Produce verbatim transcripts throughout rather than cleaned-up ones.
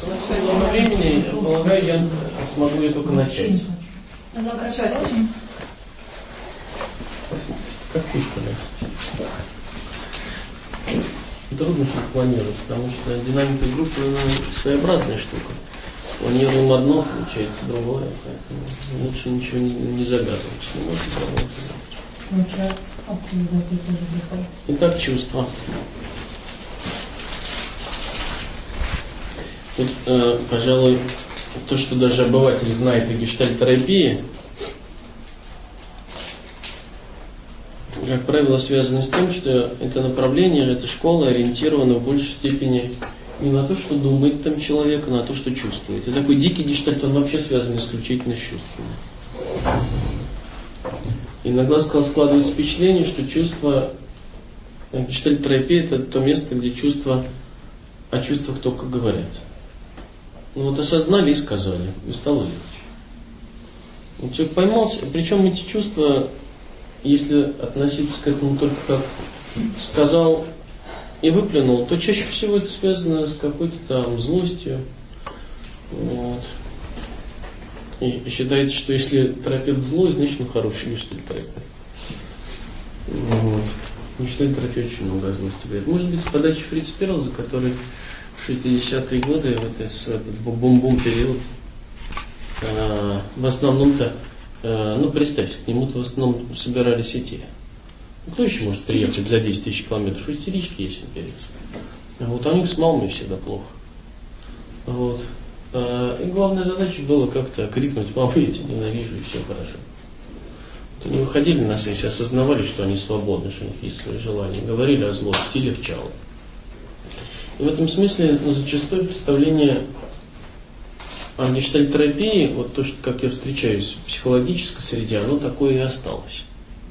по своему времени, полагаю, я смогу ее только начать. Надо обращать очень. Посмотрите, как пушка, да. Трудно что-то планировать, потому что динамика группы, она своеобразная штука. Планируем одно, получается другое, поэтому лучше ничего не, не загадывать. Не можете пробовать. Итак, чувства. Вот, э, пожалуй, то, что даже обыватель знает о гештальт-терапии, как правило, связано с тем, что это направление, эта школа ориентирована в большей степени не на то, что думает там человек, а на то, что чувствует. И такой дикий гештальт, он вообще связан исключительно с чувствами. Иногда складывается впечатление, что чувство, гештальт-терапия — это то место, где чувства, о чувствах только говорят. Ну вот осознали и сказали, и стало легче. Вот человек поймался, причем эти чувства, если относиться к этому только как сказал и выплюнул, то чаще всего это связано с какой-то там злостью. Вот. И считается, что если терапевт злой, значит он хороший гештальт-терапевт. Вот. Гештальт-терапия очень много злости говорит. Может быть, с подачи Фрица Перлза, который в шестидесятые годы, в этот, в этот бум-бум период, э, в основном-то, э, ну представьте, к нему-то в основном собирались эти. Кто еще может приехать за десять тысяч километров? Истерички, если перец. Вот, а у них с мамой всегда плохо. Вот. И главная задача была как-то крикнуть: мама, я тебя ненавижу, и все хорошо. Вот они выходили на сессии, осознавали, что они свободны, что у них есть свои желания. Говорили о злости, и легчало. И в этом смысле, ну, зачастую представление о гештальт-терапии, вот то, что, как я встречаюсь в психологической среде, оно такое и осталось.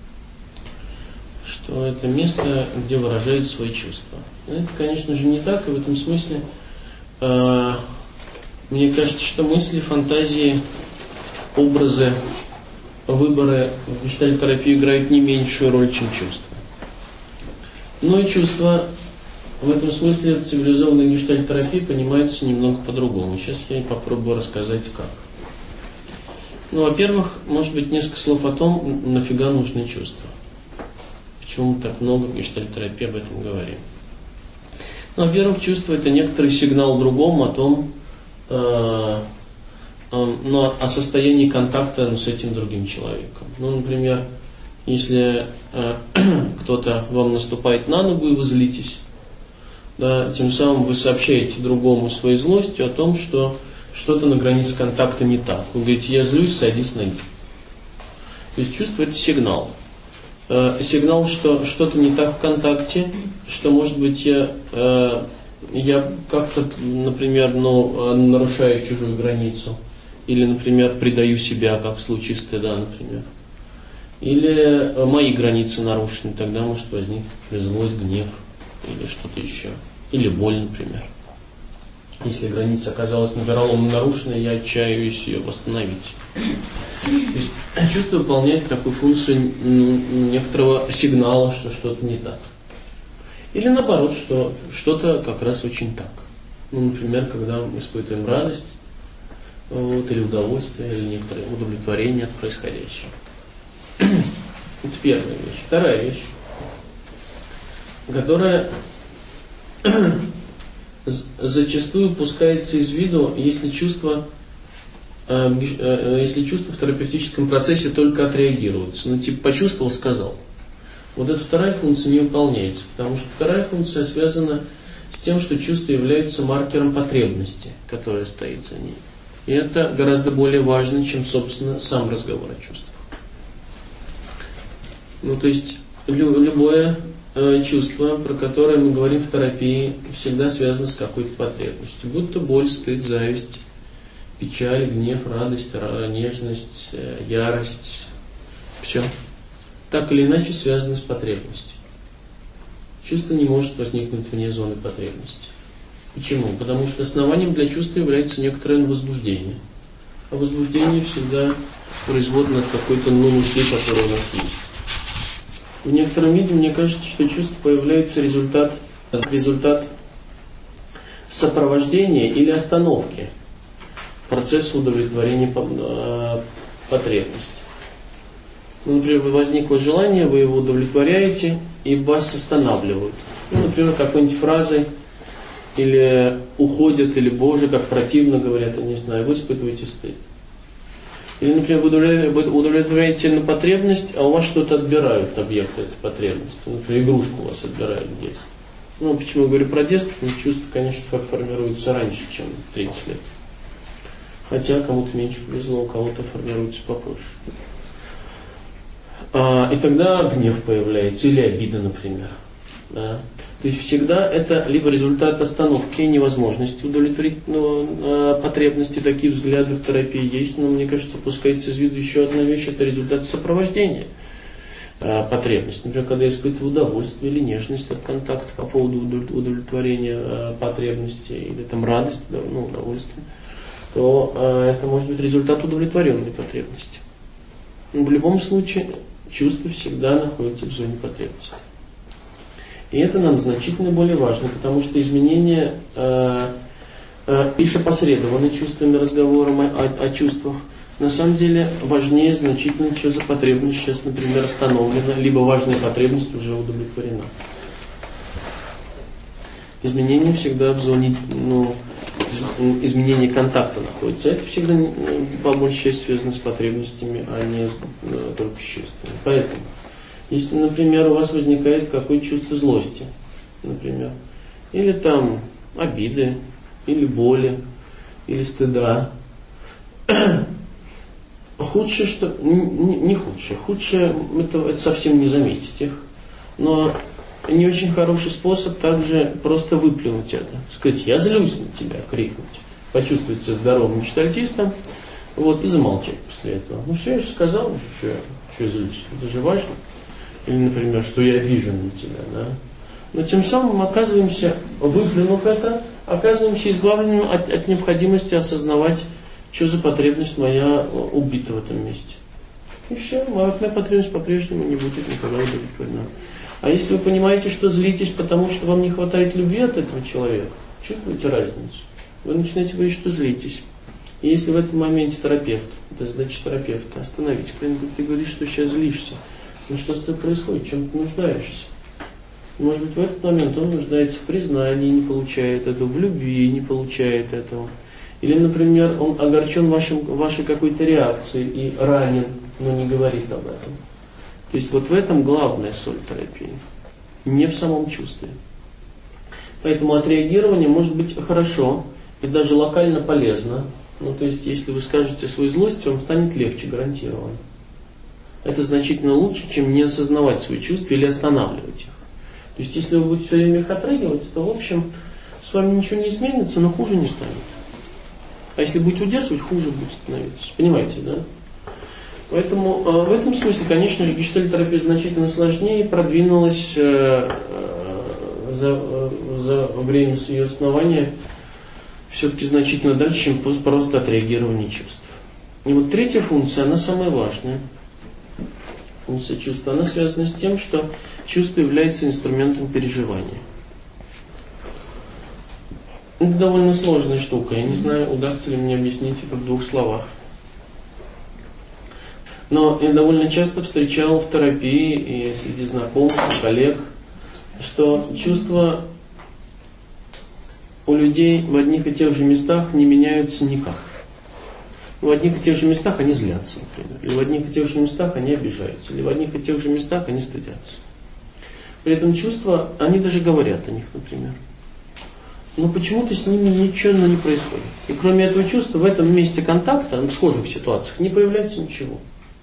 Что это место, где выражают свои чувства. Но это, конечно же, не так, и в этом смысле э, мне кажется, что мысли, фантазии, образы, выборы в гештальт-терапии играют не меньшую роль, чем чувства. Но и чувства в этом смысле цивилизованной гештальт-терапии понимаются немного по-другому. Сейчас я попробую рассказать, как. Ну, во-первых, может быть, несколько слов о том, нафига нужны чувства. Почему мы так много в гештальт-терапии об этом говорим. Ну, во-первых, чувство — это некоторый сигнал другому о том, э, э, ну, о состоянии контакта, ну, с этим другим человеком. Ну, например, если э, кто-то вам наступает на ногу, и вы злитесь, да, тем самым вы сообщаете другому своей злостью о том, что что-то на границе контакта не так. Вы говорите: я злюсь, сойди с ноги. То есть чувство — это сигнал. Э, сигнал, что что-то не так в контакте, что, может быть, я, э, я как-то, например, ну, нарушаю чужую границу. Или, например, предаю себя, как в случае стыда, например. Или мои границы нарушены, тогда может возникнуть злость, гнев или что-то еще. Или боль, например. Если граница оказалась навероломно нарушена, я отчаиваюсь ее восстановить. То есть чувство выполняет такую функцию некоторого сигнала, что что-то не так. Или наоборот, что что-то как раз очень так. Ну, например, когда мы испытываем радость, вот, или удовольствие, или некоторое удовлетворение от происходящего. Это первая вещь. Вторая вещь, которая зачастую упускается из виду, если чувства, если чувства в терапевтическом процессе только отреагируются. Ну, типа, почувствовал, сказал. Вот эта вторая функция не выполняется, потому что вторая функция связана с тем, что чувства являются маркером потребности, которая стоит за ней. И это гораздо более важно, чем, собственно, сам разговор о чувствах. Ну, то есть, любое э, чувство, про которое мы говорим в терапии, всегда связано с какой-то потребностью. Будь то боль, стыд, зависть, печаль, гнев, радость, нежность, э, ярость. Все. Так или иначе связано с потребностью. Чувство не может возникнуть вне зоны потребности. Почему? Потому что основанием для чувства является некоторое возбуждение. А возбуждение всегда производно от какой-то ну, мысли, которая у нас есть. В некотором виде мне кажется, что чувство появляется результат, результат сопровождения или остановки процесса удовлетворения потребностей. Например, возникло желание, вы его удовлетворяете, и вас останавливают. Ну, например, какой-нибудь фразой, или уходят, или Боже, как противно говорят, я не знаю, вы испытываете стыд. Или, например, вы удовлетворяете на потребность, а у вас что-то отбирают, объекты этой потребности. Например, игрушку у вас отбирают в детстве. Ну, почему я говорю про детство? Потому что чувства, конечно, как формируются раньше, чем тридцать лет. Хотя кому-то меньше повезло, у кого-то формируется попозже. А, и тогда гнев появляется, или обида, например. Да. То есть всегда это либо результат остановки, невозможности удовлетворить ну, потребности, такие взгляды в терапии есть, но мне кажется, упускается из виду еще одна вещь, это результат сопровождения э, потребностей. Например, когда я испытываю удовольствие или нежность от контакта по поводу удовлетворения э, потребностей, или там радость, ну, удовольствие, то э, это может быть результат удовлетворенной потребности. Но в любом случае чувство всегда находится в зоне потребности. И это нам значительно более важно, потому что изменения э, э, лишь опосредованы чувствами, разговором о, о, о чувствах, на самом деле важнее значительно, что за потребность сейчас, например, остановлена, либо важная потребность уже удовлетворена. Изменения всегда в зоне, ну, изменение контакта находится. Это всегда по большей части связано с потребностями, а не ну, только с чувствами. Поэтому, если, например, у вас возникает какое-то чувство злости, например, или там обиды, или боли, или стыда, худшее, что не, не худшее, худшее это, это совсем не заметить их, но не очень хороший способ также просто выплюнуть это. Сказать, я злюсь на тебя, крикнуть. Почувствовать себя здоровым гештальтистом, вот, и замолчать после этого. Ну все, я же сказал, что, что я злюсь. Это же важно. Или, например, что я обижен на тебя. Да? Но тем самым мы оказываемся, выплюнув это, оказываемся избавленными от, от необходимости осознавать, что за потребность моя убита в этом месте. И все, моя потребность по-прежнему не будет никогда удовлетворена. А если вы понимаете, что злитесь, потому что вам не хватает любви от этого человека, чувствуете разницу? Вы начинаете говорить, что злитесь. И если в этом моменте терапевт, это задача терапевта, остановить кто-нибудь, ты говоришь, что сейчас злишься. Ну что с тобой происходит? Чем ты нуждаешься? Может быть, в этот момент он нуждается в признании, не получает этого, в любви, не получает этого. Или, например, он огорчен вашим, вашей какой-то реакцией и ранен, но не говорит об этом. То есть вот в этом главная соль терапии. Не в самом чувстве. Поэтому отреагирование может быть хорошо и даже локально полезно. Ну, то есть, если вы скажете свою злость, вам станет легче, гарантированно. Это значительно лучше, чем не осознавать свои чувства или останавливать их. То есть, если вы будете все время их отрыгивать, то, в общем, с вами ничего не изменится, но хуже не станет. А если будете удерживать, хуже будет становиться. Понимаете, да? Поэтому э, в этом смысле, конечно же, гештальт-терапия значительно сложнее продвинулась э, э, за, э, за время с ее основания все-таки значительно дальше, чем просто отреагирование чувств. И вот третья функция, она самая важная. Функция чувства, она связана с тем, что чувство является инструментом переживания. Это довольно сложная штука. Я не знаю, удастся ли мне объяснить это в двух словах. Но я довольно часто встречал в терапии и среди знакомых, коллег, что чувства у людей в одних и тех же местах не меняются никак. В одних и тех же местах они злятся, например. Или в одних и тех же местах они обижаются. Или в одних и тех же местах они стыдятся. При этом чувства, они даже говорят о них, например. Но почему-то с ними ничего не происходит. И кроме этого чувства, в этом месте контакта, в схожих ситуациях, не появляется ничего.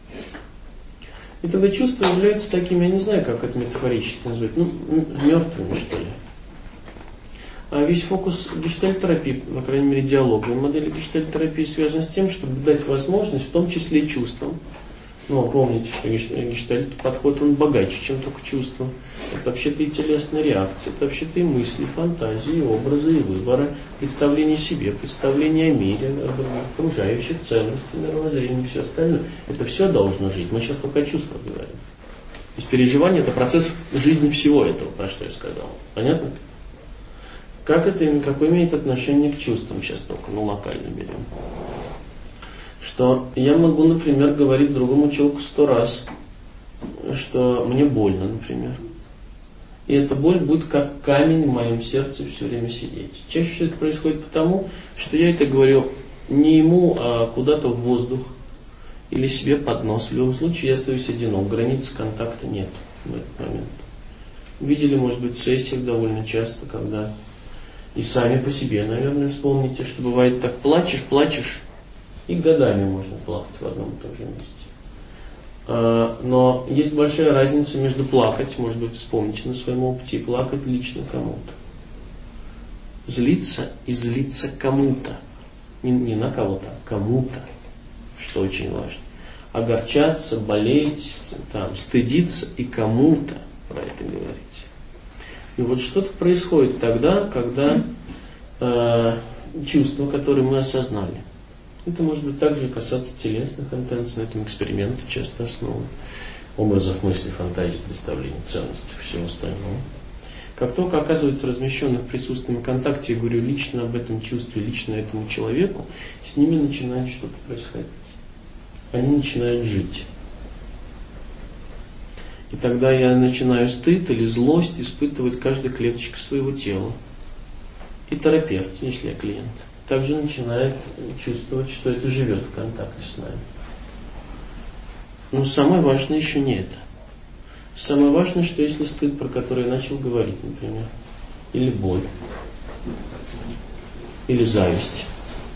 И тогда чувства являются такими, я не знаю, как это метафорически назвать, ну, мертвыми, что ли. А весь фокус гештальт-терапии, по крайней мере, диалоговой модели гештальт-терапии связан с тем, чтобы дать возможность, в том числе и чувствам. Ну, помните, что гештальт-подход, он богаче, чем только чувства. Это вообще-то и телесные реакции, это вообще-то и мысли, фантазии, образы и выборы, представление о себе, представление о мире, окружающих ценностей, мировоззрении и все остальное. Это все должно жить. Мы сейчас только о чувствах говорим. То есть переживание — это процесс жизни всего этого, про что я сказал. Понятно? Как это, какое имеет отношение к чувствам, сейчас только, ну, локально берем. Что я могу, например, говорить другому человеку сто раз, что мне больно, например. И эта боль будет как камень в моем сердце все время сидеть. Чаще всего это происходит потому, что я это говорю не ему, а куда-то в воздух или себе под нос. В любом случае я остаюсь одинок, границы контакта нет в этот момент. Видели, может быть, в сессиях довольно часто, когда и сами по себе, наверное, вспомните, что бывает так, плачешь, плачешь, и годами можно плакать в одном и том же месте. Но есть большая разница между плакать, может быть, вспомните на своем опыте, и плакать лично кому-то. Злиться и злиться кому-то. Не, не на кого-то, а кому-то, что очень важно. Огорчаться, болеть, там, стыдиться и кому-то про это говорить. И вот что-то происходит тогда, когда э, чувства, которые мы осознали. Это может быть также касаться телесных интенций, на этом эксперименты часто основаны, образов мысли, фантазий, представлений, ценностей, всего остального. Как только оказывается размещенных в присутственном контакте, я говорю лично об этом чувстве, лично этому человеку, с ними начинает что-то происходить. Они начинают жить. И тогда я начинаю стыд или злость испытывать каждой клеточкой своего тела. И терапевт, если я клиент, также начинает чувствовать, что это живет в контакте с нами. Но самое важное еще не это. Самое важное, что если стыд, про который я начал говорить, например, или боль, или зависть,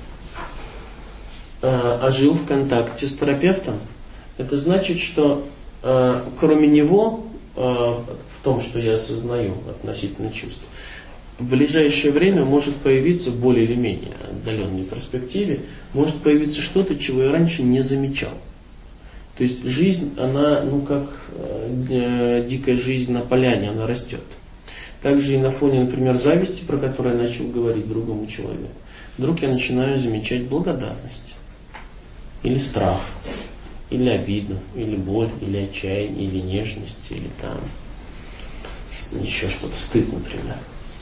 а жил в контакте с терапевтом, это значит, что кроме него, в том, что я осознаю относительно чувств, в ближайшее время может появиться, в более или менее отдаленной перспективе, может появиться что-то, чего я раньше не замечал. То есть жизнь, она, ну как э, дикая жизнь на поляне, она растет. Также и на фоне, например, зависти, про которую я начал говорить другому человеку, вдруг я начинаю замечать благодарность, или страх, или обиду, или боль, или отчаяние, или нежность, или там еще что-то, стыд, например.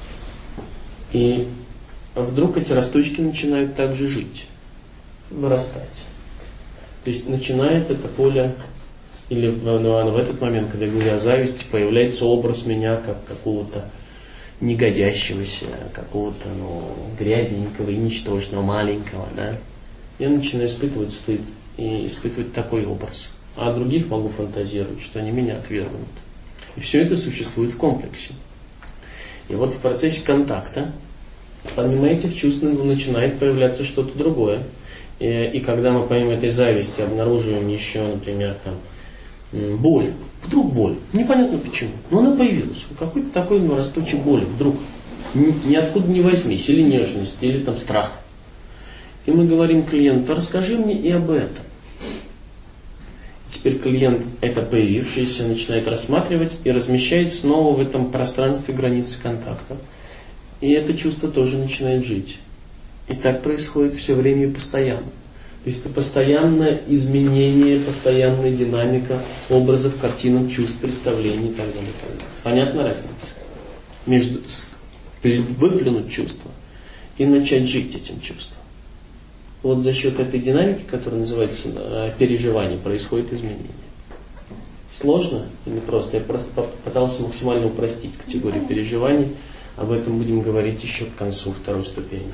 И вдруг эти росточки начинают также жить, вырастать. То есть начинает это поле, или в, ну, в этот момент, когда я говорю о зависти, появляется образ меня как какого-то негодящегося, какого-то ну, грязненького и ничтожного, маленького. Да? Я начинаю испытывать стыд и испытывать такой образ. А о других могу фантазировать, что они меня отвергнут. И все это существует в комплексе. И вот в процессе контакта, помимо этих чувств, начинает появляться что-то другое. И, и когда мы помимо этой зависти обнаруживаем еще, например, там, боль, вдруг боль, непонятно почему, но она появилась. Какой-то такой ну, растущий боли вдруг, ни, ниоткуда не возьмись, или нежность, или там страх. И мы говорим клиенту, расскажи мне и об этом. Теперь клиент это появившееся начинает рассматривать и размещает снова в этом пространстве границы контакта. И это чувство тоже начинает жить. И так происходит все время и постоянно. То есть это постоянное изменение, постоянная динамика образов, картинок, чувств, представлений и так далее. И так далее. Понятна разница? Между выплюнуть чувство и начать жить этим чувством. Вот за счет этой динамики, которая называется переживание, происходит изменение. Сложно или просто? Я просто попытался максимально упростить категорию переживаний. Об этом будем говорить еще к концу второй ступени.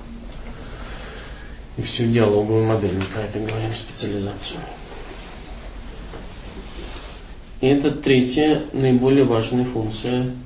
И всю диалоговую модель, мы про это говорим, специализацию. И это третья, наиболее важная функция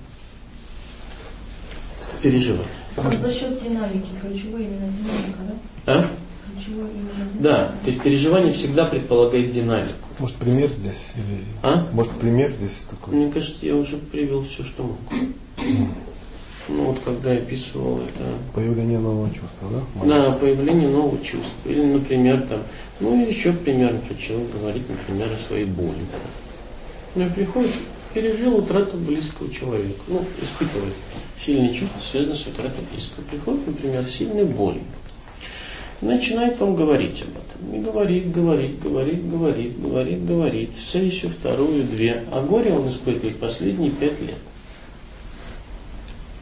переживания. А за счет динамики, ключевой именно динамика, да? А? Ключевой именно динамика. Да, то есть переживание всегда предполагает динамику. Может, пример здесь? Или... А? Может, пример здесь такой? Мне кажется, я уже привел все, что мог. Mm. Ну вот когда я описывал это... Появление нового чувства, да? Да, появление нового чувства. Или, например, там, ну или еще пример, например, человек говорит, например, о своей боли. Ну и приходит, пережил утрату близкого человека. Ну, испытывает сильные чувства, связанные с утратой близкого. Приходит, например, сильная боль. И начинает вам говорить об этом. И говорит, говорит, говорит, говорит, говорит, говорит. Сессию вторую, две. А горе он испытывает последние пять лет.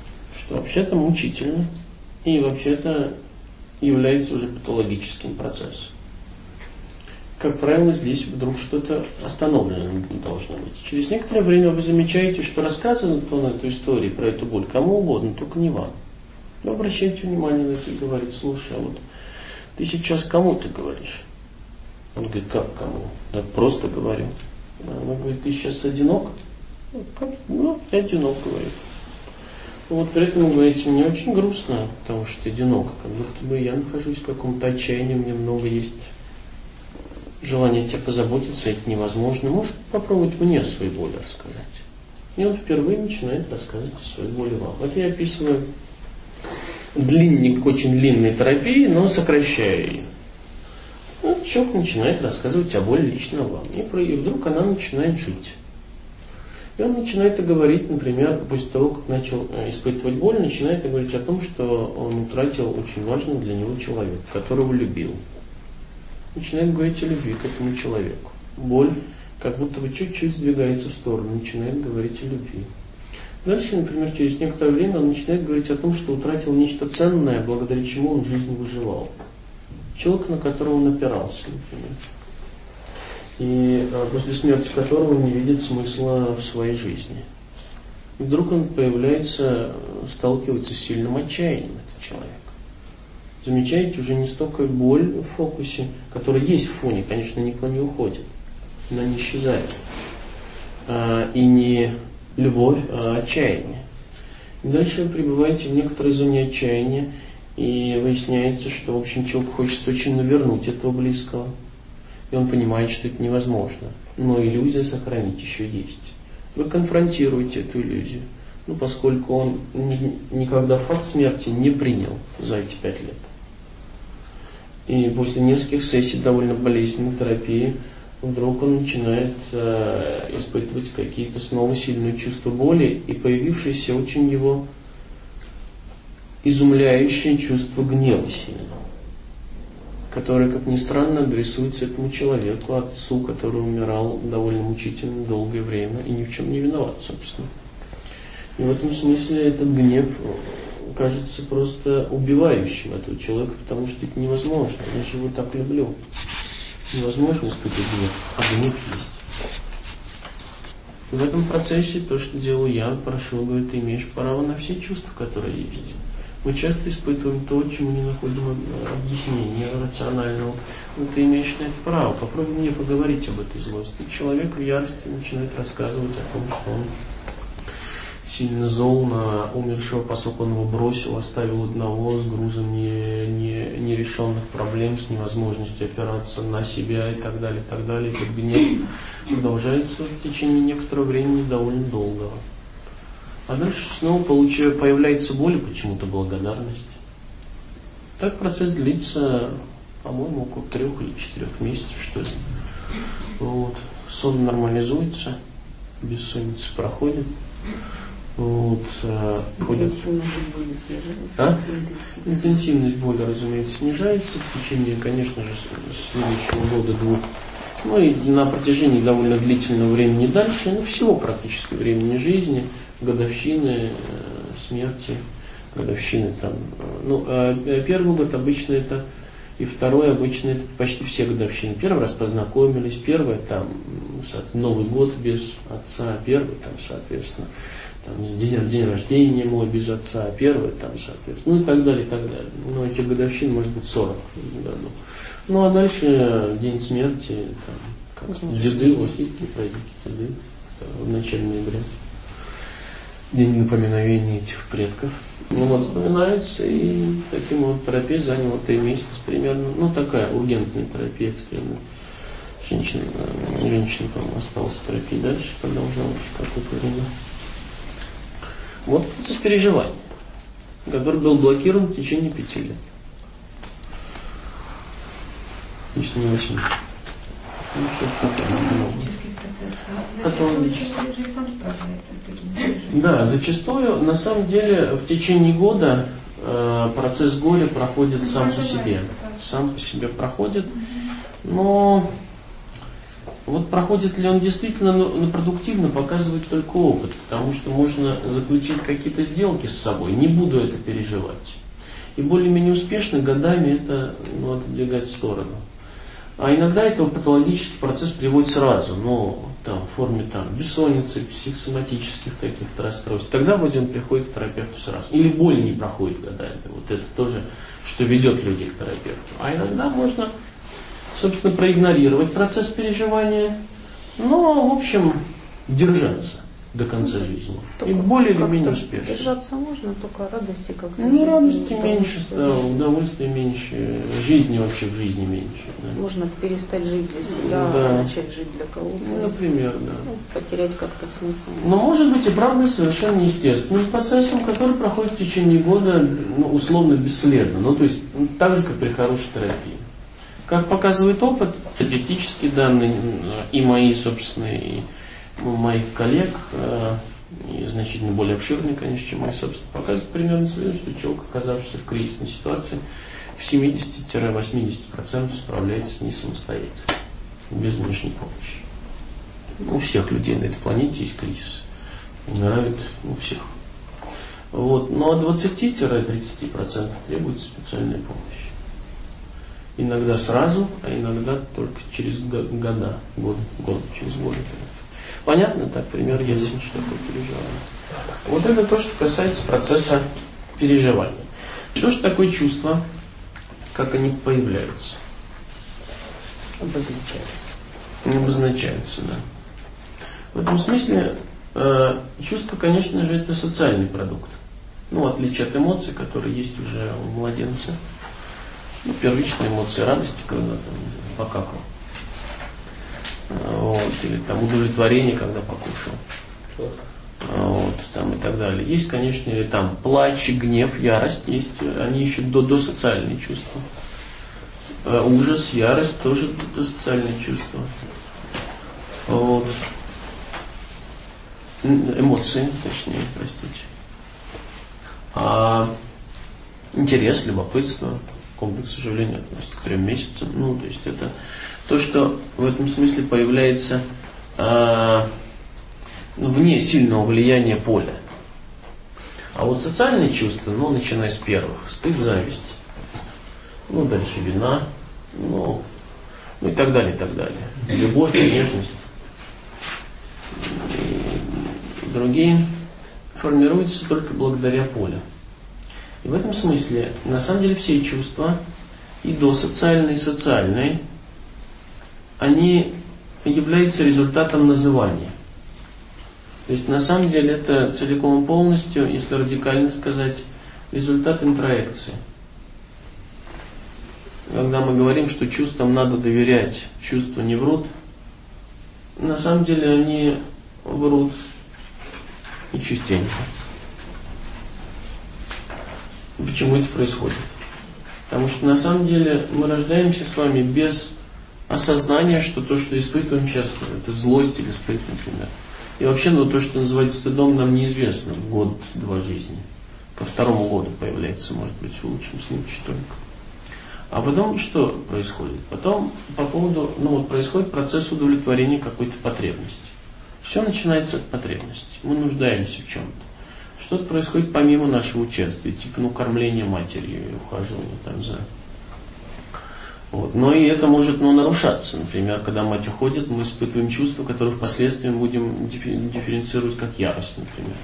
что вообще-то мучительно и вообще-то является уже патологическим процессом. Как правило, здесь вдруг что-то остановлено должно быть. Через некоторое время вы замечаете, что рассказывает он эту историю про эту боль кому угодно, только не вам. Вы обращаете внимание на это и говорите: слушай, а вот ты сейчас кому ты говоришь? Он говорит: как кому? Да просто говорю. Она говорит: ты сейчас одинок? Ну, я одинок, говорит. Вот при этом вы говорите: мне очень грустно, потому что ты одинок. Как будто бы я нахожусь в каком-то отчаянии, у меня много есть желание о тебе позаботиться, это невозможно. Можешь попробовать мне о своей боли рассказать? И он впервые начинает рассказывать о своей боли вам. Вот я описываю длинник очень длинной терапии, но сокращаю ее. Вот человек начинает рассказывать о боли лично вам. И вдруг она начинает жить. И он начинает говорить, например, после того, как начал испытывать боль, начинает говорить о том, что он утратил очень важного для него человека, которого любил. Начинает говорить о любви к этому человеку. Боль как будто бы чуть-чуть сдвигается в сторону, начинает говорить о любви. Дальше, например, через некоторое время он начинает говорить о том, что утратил нечто ценное, благодаря чему он в жизни выживал. Человек, на которого он опирался, например. И после смерти которого он не видит смысла в своей жизни. И вдруг он появляется, сталкивается с сильным отчаянием, этот человек. Замечаете, уже не столько боль в фокусе, которая есть в фоне, конечно, никто не уходит, она не исчезает. А, и не любовь, а отчаяние. И дальше вы пребываете в некоторой зоне отчаяния, и выясняется, что, в общем, человек хочет очень навернуть этого близкого. И он понимает, что это невозможно. Но иллюзия сохранить еще есть. Вы конфронтируете эту иллюзию. Ну, поскольку он никогда факт смерти не принял за эти пять лет. И после нескольких сессий довольно болезненной терапии вдруг он начинает э, испытывать какие-то снова сильные чувства боли и появившееся очень его изумляющее чувство гнева сильного, которое, как ни странно, адресуется этому человеку, отцу, который умирал довольно мучительно долгое время и ни в чем не виноват, собственно. И в этом смысле этот гнев кажется просто убивающим этого человека, потому что это невозможно. Я же его так люблю. Невозможно испытать гнев, а гнев есть. И в этом процессе то, что делаю я, прошу, говорит, ты имеешь право на все чувства, которые есть. Мы часто испытываем то, чему не находим объяснения рационального. Но ты имеешь на это право. Попробуй мне поговорить об этой злости. И человек в ярости начинает рассказывать о том, что он сильно зол на умершего, поскольку он его бросил, оставил одного с грузом не, не, нерешенных проблем, с невозможностью опираться на себя и так далее, и так далее. Этот гнев продолжается в течение некоторого времени довольно долго. А дальше снова получаю, появляется боль и почему-то благодарность. Так процесс длится, по-моему, около трех или четырех месяцев, что ли. Вот. Сон нормализуется, бессонница проходит. Вот, а, ходят... а? Интенсивность боли, разумеется, снижается в течение, конечно же, следующего года-двух. Ну и на протяжении довольно длительного времени дальше, ну всего практически времени жизни, годовщины, смерти, годовщины там. Ну, первый год обычно это, и второй обычно это почти все годовщины. Первый раз познакомились, первый там Новый год без отца, первый там, соответственно, там, день, день рождения мой без отца, первый там, соответственно, ну и так далее, и так далее. Ну, эти годовщины может быть сорок в году. Ну а дальше день смерти, там, как деды, у вас есть какие праздники, деды, в начале ноября. День напоминовения этих предков. Ну вот вспоминается, и таким вот терапия заняла три месяца примерно. Ну такая ургентная терапия экстренная. Женщина, женщина по-моему, осталась в терапии дальше, продолжалась какое-то время. Вот процесс переживания, который был блокирован в течение пяти лет. Если не восьми. Ну, что-то такое. Потом... Да, зачастую, на самом деле, в течение года э, процесс горя проходит сам по себе. Сам по себе проходит. Но Вот проходит ли он действительно, но продуктивно, показывает только опыт, потому что можно заключить какие-то сделки с собой, не буду это переживать. И более-менее успешно годами это ну, отодвигать в сторону. А иногда этого патологический процесс приводит сразу, но там, в форме там, бессонницы, психосоматических каких-то расстройств. Тогда вроде он приходит к терапевту сразу. Или боль не проходит годами. Вот это тоже, что ведет людей к терапевту. А иногда можно, собственно, проигнорировать процесс переживания, но, в общем, держаться до конца жизни. Только И более или менее как-то успешно. держаться можно, только радости как-то. Ну, радости не меньше, да, удовольствия меньше, жизни вообще в жизни меньше. Да. Можно перестать жить для себя, Да. а начать жить для кого-то. Ну, например, да. Ну, потерять как-то смысл. Но может быть и правда совершенно естественным процессом, который проходит в течение года, ну, условно бесследно. Ну, то есть ну, так же, как при хорошей терапии. Как показывает опыт, статистические данные и мои собственные, и моих коллег, и значительно более обширные, конечно, чем мои собственные, показывают примерно следует, что человек, оказавшийся в кризисной ситуации, в семьдесят-восемьдесят процентов справляется с ней самостоятельно, без внешней помощи. У всех людей на этой планете есть кризис. Умирают у всех. Вот. Но от двадцати-тридцати процентов требуется специальная помощь. Иногда сразу, а иногда только через года, год, год, через годы. Понятно, так, пример ясен, что такое переживание. Вот это то, что касается процесса переживания. Что же такое чувства, как они появляются? Обозначается. Обозначаются, да. В этом смысле э, чувство, конечно же, это социальный продукт. Ну, в отличие от эмоций, которые есть уже у младенца. Ну, первичные эмоции радости, когда там покакал. Вот, или там удовлетворение, когда покушал. Вот, там и так далее. Есть, конечно, или там плач, гнев, ярость, есть, они еще до, до социальные чувства. Ужас, ярость тоже до, до социальные чувства. Вот. Эмоции, точнее, простите. А интерес, любопытство, комплекс оживления относится к трем месяцам. Ну, то есть это то, что в этом смысле появляется а, вне сильного влияния поля. А вот социальные чувства, ну, начиная с первых, стыд, зависть, ну, дальше вина, ну, ну и так далее, и так далее. Любовь, нежность и другие формируются только благодаря полю. И в этом смысле, на самом деле, все чувства, и досоциальные, и социальные, они являются результатом называния. То есть, на самом деле, это целиком и полностью, если радикально сказать, результат интроекции. Когда мы говорим, что чувствам надо доверять, чувства не врут, на самом деле они врут и частенько. Почему это происходит? Потому что на самом деле мы рождаемся с вами без осознания, что то, что испытываем сейчас, это злость или стыд, например. И вообще, ну, то, что называется стыдом, нам неизвестно год-два жизни. Ко второму году появляется, может быть, в лучшем случае только. А потом что происходит? Потом по поводу, ну вот происходит процесс удовлетворения какой-то потребности. Все начинается от потребности. Мы нуждаемся в чем-то. Что-то происходит помимо нашего участия, типа ну, кормления матерью и ухаживания там за. Вот. Но и это может ну, нарушаться. Например, когда мать уходит, мы испытываем чувства, которые впоследствии будем дифференцировать как ярость, например.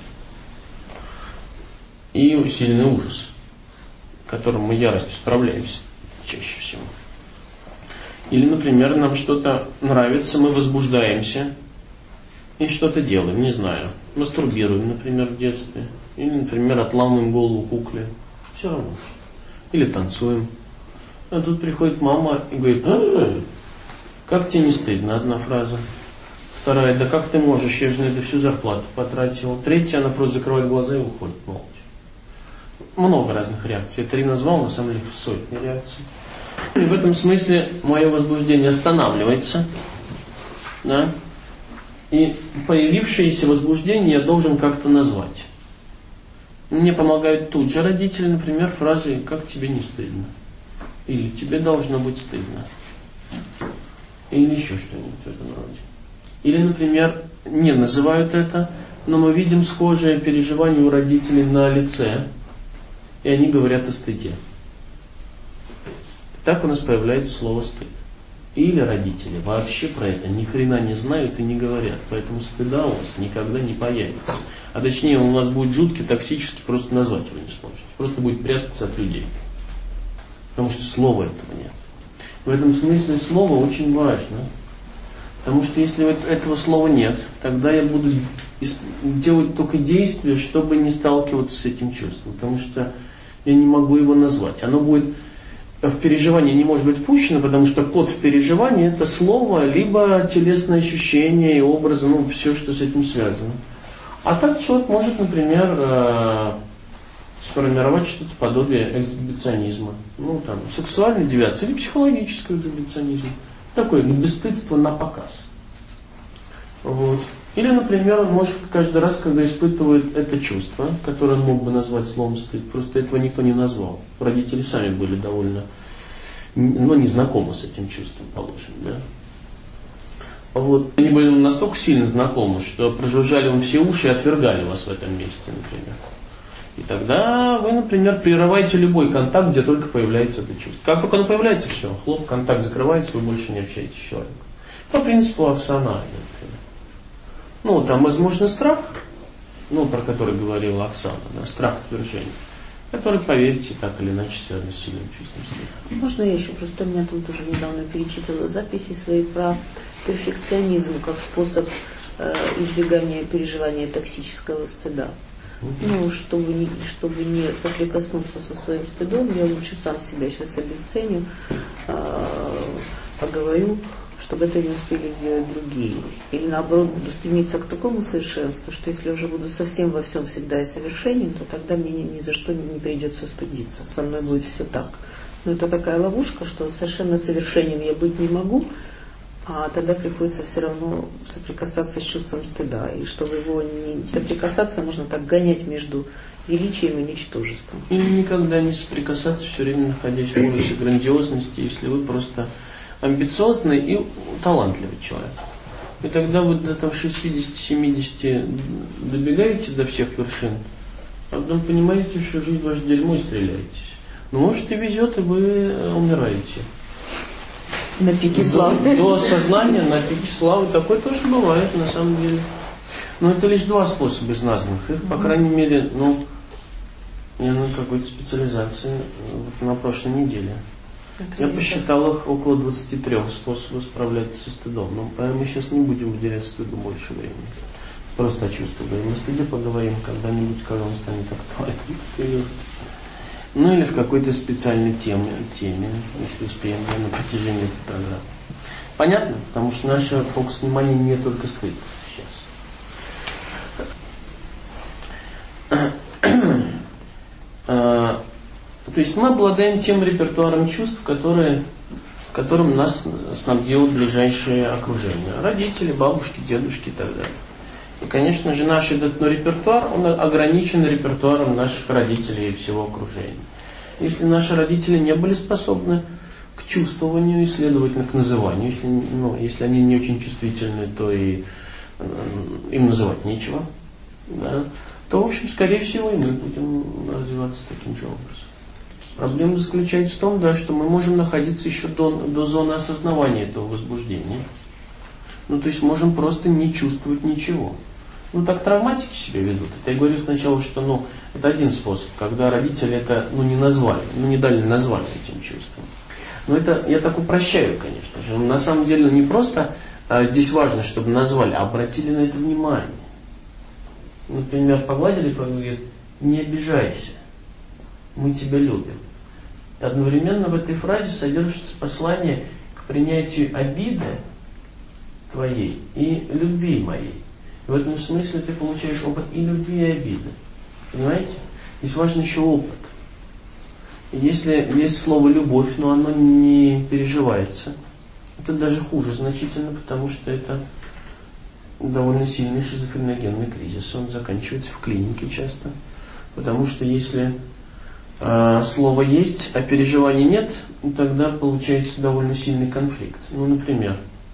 И сильный ужас, которым мы яростью справляемся чаще всего. Или, например, нам что-то нравится, мы возбуждаемся и что-то делаем, не знаю. Мастурбируем, например, в детстве. Или, например, отламываем голову кукле. Все равно. Или танцуем. А тут приходит мама и говорит: а, как тебе не стыдно? Одна фраза. Вторая: да как ты можешь, я же на это всю зарплату потратила. Третья: она просто закрывает глаза и уходит молча. Много разных реакций. Я три назвал, на самом деле сотни реакций. И в этом смысле мое возбуждение останавливается. Да? И появившееся возбуждение я должен как-то назвать. Мне помогают тут же родители, например, фразой: как тебе не стыдно? Или тебе должно быть стыдно. Или еще что-нибудь в этом роде. Или, например, не называют это, но мы видим схожее переживание у родителей на лице, и они говорят о стыде. Так у нас появляется слово «стыд». Или родители вообще про это ни хрена не знают и не говорят, поэтому стыда у вас никогда не появится. А точнее, он у вас будет жуткий, токсический, просто назвать его не сможете. Просто будет прятаться от людей. Потому что слова этого нет. В этом смысле слово очень важно. Потому что если этого слова нет, тогда я буду делать только действия, чтобы не сталкиваться с этим чувством. Потому что я не могу его назвать. Оно будет в переживании не может быть впущено, потому что код в переживании это слово, либо телесное ощущение и образы, ну все, что с этим связано. А так человек может, например, сформировать что-то подобие эксгибиционизма. Ну там, сексуальной девиации или психологического эксгибиционизма. Такое бесстыдство на показ. Вот. Или, например, он может каждый раз, когда испытывает это чувство, которое он мог бы назвать словом стыд, просто этого никто не назвал. Родители сами были довольно, ну, не знакомы с этим чувством, положим, да. Вот. Они были настолько сильно знакомы, что прожужжали вам все уши и отвергали вас в этом месте, например. И тогда вы, например, прерываете любой контакт, где только появляется это чувство. Как только оно появляется, все, хлоп, контакт закрывается, вы больше не общаетесь с человеком. По принципу Оксана, например. Ну, там возможно страх, ну, про который говорила Оксана, да, страх отвержения, который, поверьте, так или иначе связан с сильным чувством стыда. Можно я еще? Просто у меня там тоже недавно перечитывала записи свои про перфекционизм как способ э, избегания переживания токсического стыда. Ну, чтобы не, чтобы не соприкоснуться со своим стыдом, я лучше сам себя сейчас обесценю, э, поговорю, чтобы это не успели сделать другие. Или наоборот буду стремиться к такому совершенству, что если уже буду совсем во всем всегда и совершенен, то тогда мне ни, ни за что не, не придется стыдиться. Со мной будет все так. Но это такая ловушка, что совершенно совершенен я быть не могу, а тогда приходится все равно соприкасаться с чувством стыда. И чтобы его не соприкасаться, можно так гонять между величием и ничтожеством. Или никогда не соприкасаться, все время находясь в ужасе грандиозности, если вы просто амбициозный и талантливый человек. И тогда вы до там шестидесяти-семидесяти добегаете до всех вершин, а потом понимаете, что жизнь ваше дерьмо и стреляетесь. Но может и везет, и вы умираете. На пике славы. До, до осознания, на пике славы. Такое тоже бывает на самом деле. Но это лишь два способа из названных. Их, по крайней мере, ну, я на какой-то специализации на прошлой неделе. Я посчитал их около двадцати трёх способов справляться со стыдом. Но мы сейчас не будем уделять стыду больше времени. Просто о чувстве говорим. О стыде поговорим когда-нибудь, когда он станет актуальным. Ну или в какой-то специальной теме, теме, если успеем, да, на протяжении этой программы. Понятно? Потому что наш фокус внимания не только стыд сейчас. То есть мы обладаем тем репертуаром чувств, которые, которым нас снабдило ближайшее окружение. Родители, бабушки, дедушки и так далее. И, конечно же, наш этот ну, репертуар, он ограничен репертуаром наших родителей и всего окружения. Если наши родители не были способны к чувствованию и, следовательно, к называнию, если, ну, если они не очень чувствительны, то и э, им называть нечего, да, то, в общем, скорее всего, и мы будем развиваться таким же образом. Проблема заключается в том, да, что мы можем находиться еще до, до зоны осознавания этого возбуждения. Ну, то есть можем просто не чувствовать ничего. Ну, так травматики себя ведут. Это я говорю сначала, что ну, это один способ, когда родители это ну, не назвали, ну, не дали название этим чувствам. Но это я так упрощаю, конечно же. Но на самом деле не просто а, здесь важно, чтобы назвали, а обратили на это внимание. Например, погладили по голове, не обижайся, мы тебя любим. И одновременно в этой фразе содержится послание к принятию обиды твоей и любви моей. И в этом смысле ты получаешь опыт и любви, и обиды. Понимаете? Здесь важен еще опыт. И если есть слово «любовь», но оно не переживается, это даже хуже значительно, потому что это довольно сильный шизофреногенный кризис. Он заканчивается в клинике часто. Потому что если э, слово есть, а переживаний нет, тогда получается довольно сильный конфликт. Ну, например,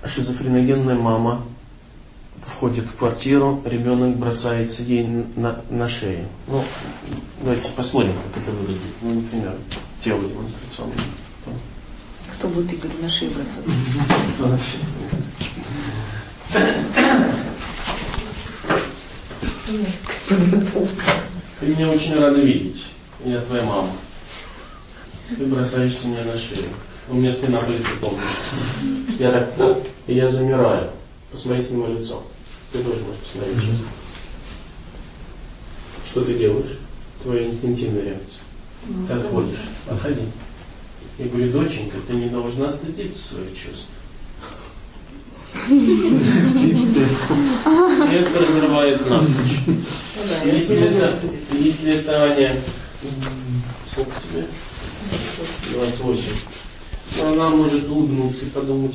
шизофреногенная мама входит в квартиру, ребенок бросается ей на, на шею. Ну, давайте посмотрим, как это выглядит. Ну, например, тело демонстрационное. Кто будет Игорь на шею бросаться? Ты меня очень рада видеть. Я твоя мама. Ты бросаешься мне на шею. У меня спина болит, помнишь. Я так, и я замираю. Посмотрите на мое лицо. Ты тоже можешь посмотреть сейчас. Что ты делаешь? Твоя инстинктивная реакция. Ты отходишь. Отходи. Я говорю, доченька, ты не должна стыдиться своих чувств. Это разрывает навыч. Если это, если это Аня, сколько тебе? двадцать восемь. Она может улыбнуться и подумать,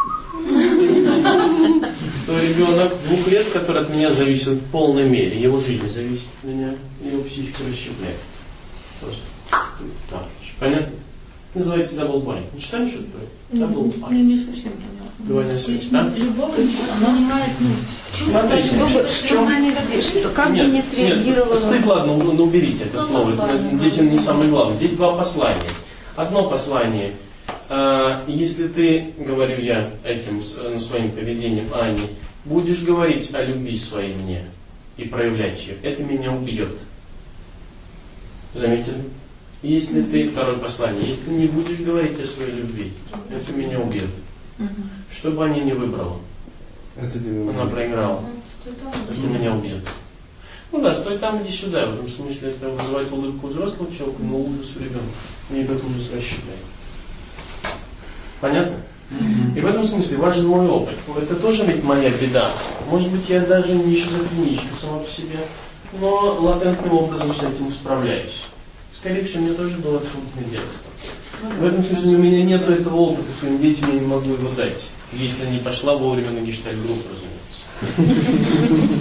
то ребенок двух лет, который от меня зависит в полной мере, его жизнь зависит от меня, его психика расщепляет. Просто так. Понятно? Называется double bind. Не читали что такое? Double bind. Ну, не совсем понятно. Двойная связь, да? Любовь, она понимает, ну, Смотрите, Чтобы, в чем- что она не здесь, что как бы Нет, не среагировала. Нет, стыд, ладно, ну, уберите это Ну, слово. послание. Здесь он не самое главное. Здесь два послания. Одно послание. А, если ты, говорю я этим с- своим поведением Ане, будешь говорить о любви своей мне и проявлять ее, это меня убьет. Заметили? Если ты, второе послание, если не будешь говорить о своей любви, это меня убьет. Что бы Аня не выбрала, Это тебе она проиграла. Это меня убьет. Ну да, стой там, иди сюда. В этом смысле это вызывает улыбку у взрослого человека, но ужас у ребенка. Мне этот ужас расщепляет. Понятно? И в этом смысле важен мой опыт. Это тоже ведь моя беда. Может быть, я даже не шизофреничка сама по себе, но латентным образом с этим справляюсь. Скорее всего, у меня тоже было трудное детство. В этом смысле у меня нет этого опыта, своим детям я не могу его дать. Если не пошла вовремя на гештальт-группу, разумеется.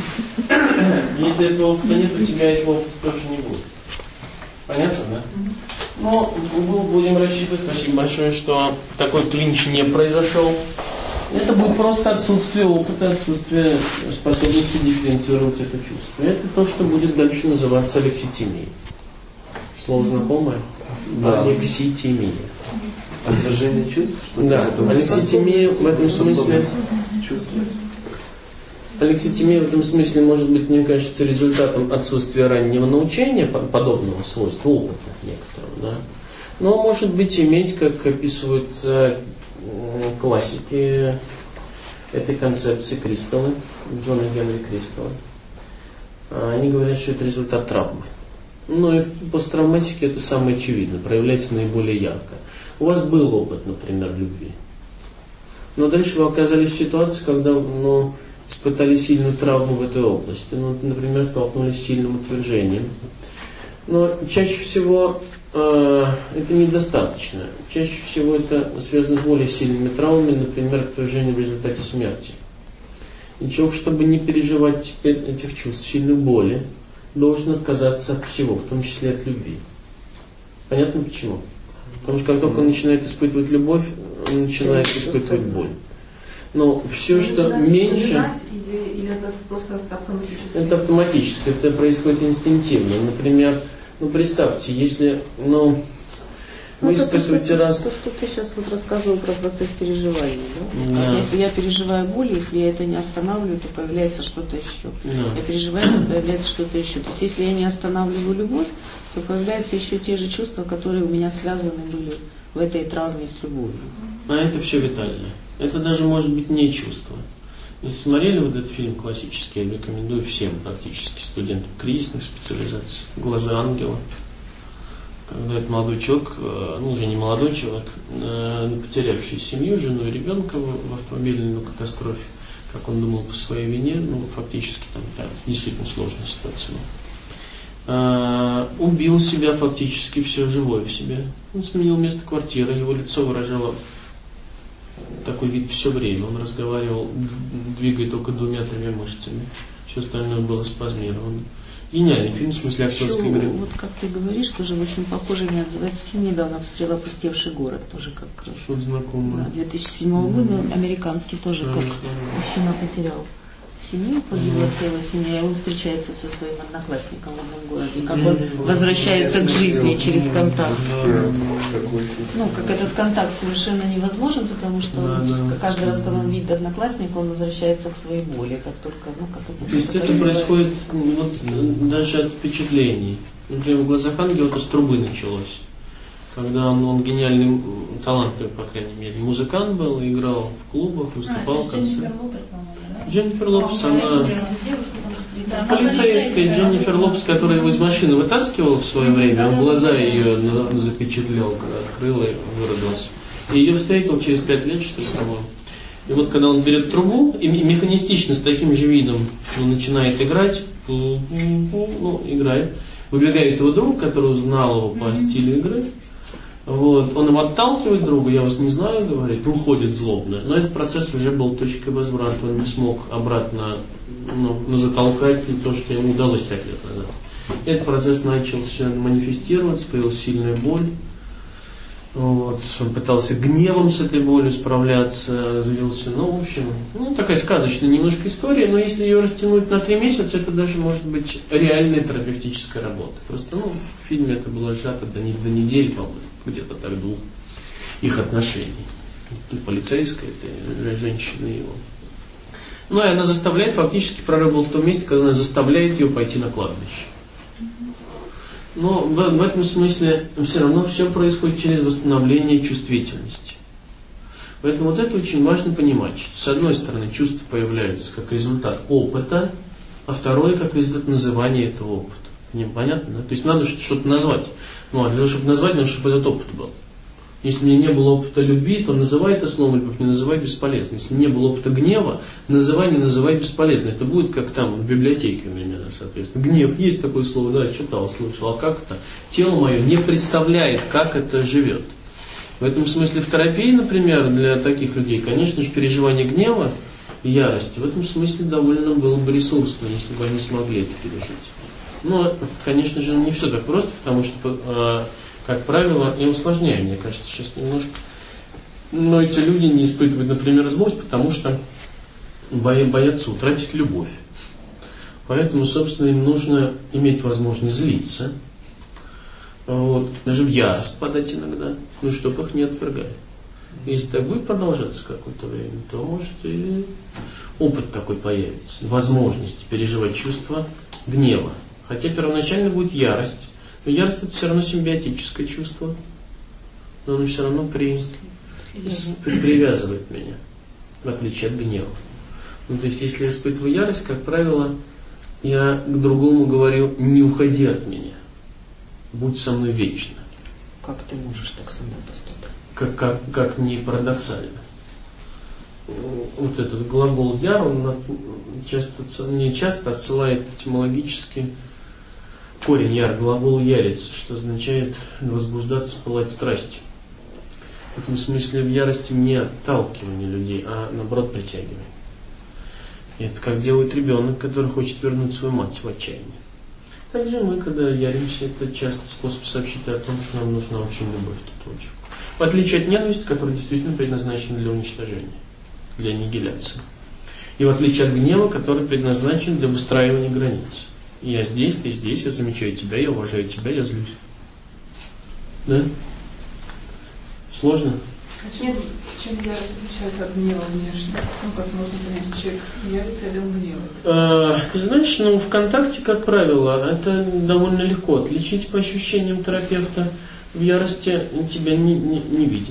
Если этого опыта нет, у тебя этого опыта тоже не будет. Понятно, да? Но будем рассчитывать, спасибо большое, что такой клинч не произошел. Это будет просто отсутствие опыта, отсутствие способности дифференцировать это чувство. Это то, что будет дальше называться алекситимией. Слово знакомое? Да. Алекситимия. Отвержение чувств? Что Да, алекситимия в этом смысле... Чувствовать. Алекситимия в этом смысле может быть, мне кажется, результатом отсутствия раннего научения подобного свойства, опыта некоторого, да. Но может быть иметь, как описывают э, классики этой концепции Кристаллы, Джона Генри Кристалла. Они говорят, что это результат травмы. Ну и в посттравматике это самое очевидно, проявляется наиболее ярко. У вас был опыт, например, любви. Но дальше вы оказались в ситуации, когда ну, испытали сильную травму в этой области. Ну, например, столкнулись с сильным отвержением. Но чаще всего э, это недостаточно. Чаще всего это связано с более сильными травмами, например, отвержение в результате смерти. И человек, чтобы не переживать теперь этих чувств, сильной боли, должен отказаться от всего, в том числе от любви. Понятно почему? Потому что как только он начинает испытывать любовь, он начинает испытывать боль. Но все, что меньше... Или, или это просто автоматически? Это автоматически, это происходит инстинктивно. Например, ну представьте, если ну, вы Ну, испытываете то, раз... То, что ты сейчас вот рассказывал про процесс переживания, да? Да. Если я переживаю боль, если я это не останавливаю, то появляется что-то еще. Да. Я переживаю, то появляется что-то еще. То есть если я не останавливаю любовь, то появляются еще те же чувства, которые у меня связаны были в этой травме с любовью. А это все витальное. Это даже может быть не чувство. Если смотрели вот этот фильм классический, я рекомендую всем практически студентам кризисных специализаций «Глаза ангела». Когда этот молодой человек, ну уже не молодой человек, потерявший семью, жену и ребенка в автомобильной катастрофе, как он думал по своей вине, ну фактически там да, действительно сложная ситуация была. Убил себя фактически все живое в себе. Он сменил место квартиры, его лицо выражало такой вид все время. Он разговаривал, двигая только двумя-тремя мышцами. Все остальное было спазмировано. Гениальный фильм, в смысле актерской игры. Вот как ты говоришь, тоже очень похоже мне отзывается фильм недавно «Обстрел опустевший город», тоже как что-то знакомое. Да, две тысячи седьмого года, Mm-hmm. американский, тоже Mm-hmm. как мужчина потерял семью, погибла mm-hmm. целая семья, и он встречается со своим одноклассником в одном городе, как mm-hmm. он возвращается к жизни через контакт. Mm-hmm. Ну, как этот контакт совершенно невозможен, потому что он, mm-hmm. каждый раз, когда он видит одноклассника, он возвращается к своей боли, как только, ну, как это. То есть это происходит вот, даже от впечатлений. Например, в «Глазах ангела» это с трубы началось. Когда он, он гениальный, талантливый, по крайней мере, музыкант был, играл в клубах, выступал в концертах. Дженнифер Лопес, она полицейская Дженнифер Лопес, которая его из машины вытаскивала в свое время, он глаза ее запечатлел, когда открыл и вырубился. И ее встретил через пять лет, что ли, по-моему. И вот когда он берет трубу и механистично с таким же видом он начинает играть, ну, играет, выбегает его друг, который узнал его по стилю игры. Вот, он им отталкивает друга, я вас не знаю, говорит, уходит злобно. Но этот процесс уже был точкой возврата, он не смог обратно ну, затолкать то, что ему удалось пять лет назад. Этот процесс начался манифестироваться, появилась сильная боль. Вот, он пытался гневом с этой болью справляться, злился. Ну, в общем, ну, такая сказочная немножко история, но если ее растянуть на три месяца, это даже может быть реальная терапевтическая работа. Просто, ну, в фильме это было сжато до, до недели, по-моему, где-то так двух их отношений. Полицейская, это женщина его. Ну, и она заставляет, фактически прорыв был в том месте, когда она заставляет ее пойти на кладбище. Но в, в этом смысле все равно все происходит через восстановление чувствительности. Поэтому вот это очень важно понимать. Что, с одной стороны, чувства появляются как результат опыта, а второе как результат называния этого опыта. Понятно? Да? То есть надо что-то назвать. Ну, а для того, чтобы назвать, надо, чтобы этот опыт был. Если у меня не было опыта любви, то называй это словом любовь, не называй бесполезно. Если не было опыта гнева, называй, не называй бесполезно. Это будет как там в библиотеке у меня, соответственно. Гнев, есть такое слово, да, читал, слышал. А как это? Тело мое не представляет, как это живет. В этом смысле в терапии, например, для таких людей, конечно же, переживание гнева и ярости в этом смысле довольно было бы ресурсно, если бы они смогли это пережить. Но, конечно же, не все так просто, потому что как правило, я усложняю, мне кажется, сейчас немножко. Но эти люди не испытывают, например, злость, потому что боятся утратить любовь. Поэтому, собственно, им нужно иметь возможность злиться. Вот. Даже в ярость подать иногда, ну, чтобы их не отвергали. Если так будет продолжаться какое-то время, то может и опыт такой появится. Возможность переживать чувство гнева. Хотя первоначально будет ярость. Но ярость это все равно симбиотическое чувство. Но оно все равно при... При... привязывает меня. В отличие от гнева. Ну, то есть, если я испытываю ярость, как правило, я к другому говорю: не уходи от меня. Будь со мной вечно. Как ты можешь так со мной поступать? Как, как, как не парадоксально. Вот этот глагол яр, он часто, не часто отсылает этимологически корень яр, глагол яриться, что означает возбуждаться, пылать страстью. В этом смысле в ярости не отталкивание людей, а наоборот притягивание. И это как делает ребенок, который хочет вернуть свою мать в отчаянии. Также мы, когда яримся, это часто способ сообщить о том, что нам нужна очень любовь, тут очень. В отличие от ненависти, которая действительно предназначена для уничтожения, для аннигиляции. И в отличие от гнева, который предназначен для выстраивания границ. Я здесь, ты здесь, я замечаю тебя, я уважаю тебя, я злюсь. Да? Сложно? А чем, чем ярость отличается от гнева внешне? Ну, как можно понять, человек ярится или он гневается? А, ты знаешь, ну, в контакте, как правило, это довольно легко отличить по ощущениям терапевта. В ярости тебя не, не, не видит.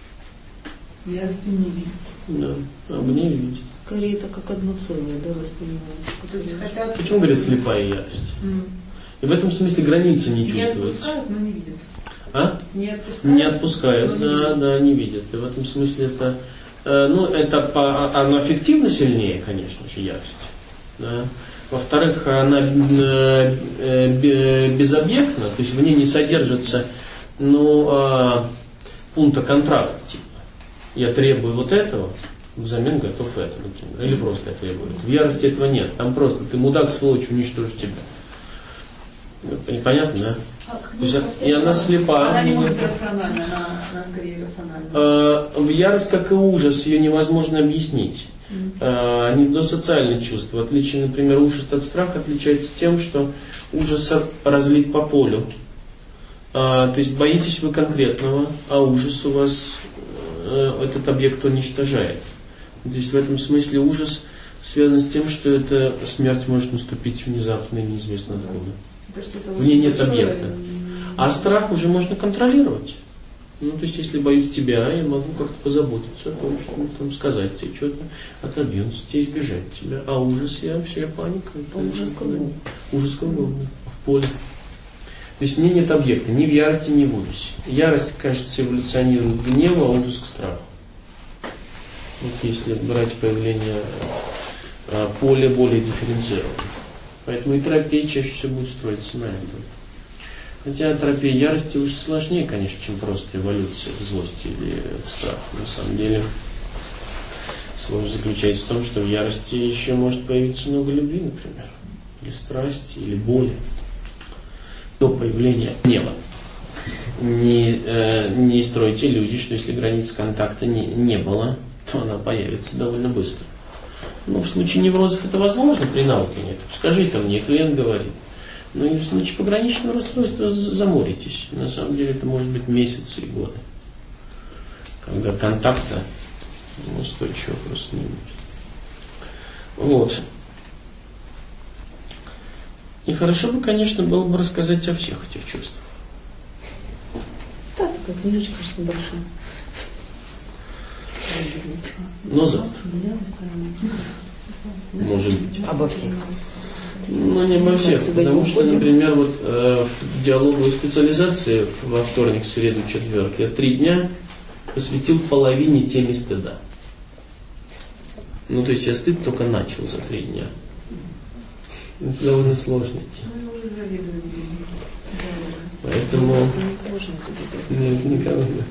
В ярости не видит. Да, а в гневе видит. Скорее это как одно целое, да, воспринимается. То есть хотят... Почему говорят слепая ярость? Mm. И в этом смысле границы не Не чувствуются. отпускают, но не видят. А? Не отпускают, Не отпускают, да, да, не видят. И в этом смысле это, э, ну, это по, оно аффективно сильнее, конечно же, ярость. Да. Во-вторых, она э, э, безобъектна, то есть в ней не содержится, ну, э, пункта контракта, типа. Я требую вот этого, взамен готов это, например, или просто это требует. В ярости этого нет. Там просто ты мудак, сволочь, уничтожишь тебя. Непонятно, да? А, То есть, и она слепа. Она не может быть рациональна, она, она скорее рациональна. Э, в ярость, как и ужас, ее невозможно объяснить. Mm-hmm. Они до социальных чувств. В отличие, например, ужас от страха отличается тем, что ужас разлит по полю. А, то есть боитесь вы конкретного, а ужас у вас э, этот объект уничтожает. То есть в этом смысле ужас связан с тем, что эта смерть может наступить внезапно и неизвестно откуда. В ней нет объекта. А страх уже можно контролировать. Ну, то есть, если боюсь тебя, я могу как-то позаботиться о том, что там сказать тебе что-то, отодвинуться тебе, избежать тебя. А ужас, я все, я паника. А ужас кругом. Ужас кругом, да, в поле. То есть, мне нет объекта ни в ярости, ни в ужасе. Ярость, кажется, эволюционирует к гневу, а ужас к страху. Вот если брать появление а, поля более дифференцированного. Поэтому и терапия чаще всего будет строиться на этом. Хотя терапия ярости уже сложнее, конечно, чем просто эволюция к злости или к страху. На самом деле сложность заключается в том, что в ярости еще может появиться много любви, например, или страсти, или боли до появления гнева. Не, э, не стройте иллюзий, что если границ контакта не, не было, то она появится довольно быстро. Но в случае неврозов это возможно при науке нет. Скажите мне, клиент говорит. Но и в случае пограничного расстройства заморитесь. На самом деле это может быть месяцы и годы. Когда контакта устойчивого просто не будет. Вот. И хорошо бы, конечно, было бы рассказать о всех этих чувствах. Да, такая книжечка очень большая. Но завтра. Может быть. Обо всех. Ну, не обо всех. Потому что, например, вот э, в диалоговой специализации во вторник, среду, четверг я три дня посвятил половине теме стыда. Ну, то есть я стыд только начал за три дня. Это довольно сложно идти. Поэтому... Нет, никого нет.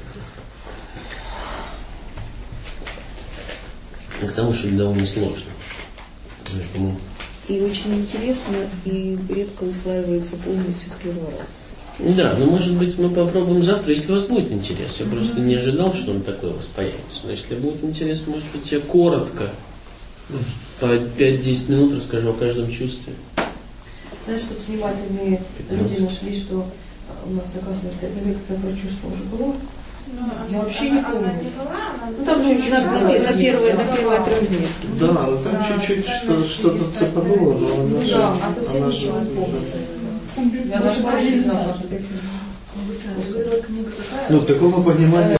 И к тому, что это довольно сложно. Поэтому... И очень интересно, и редко усваивается полностью с первого раза. Да, но может быть мы попробуем завтра, если у вас будет интерес. Я просто не ожидал, что он такой у вас появится. Но если будет интерес, может быть, я коротко, по пять-десять минут расскажу о каждом чувстве. Знаешь, что внимательные люди нашли, что у нас, оказывается, эта лекция про чувства уже была. Я вообще не помню. Ну там же на, на, на первые, на первые трехдневки. Да, но там чуть-чуть что, что-то цепануло, но она Ну же... да, а совсем она ничего не же- помню. Я нашла жизнь. Вы сказали, книга такая? Ну, такого понимания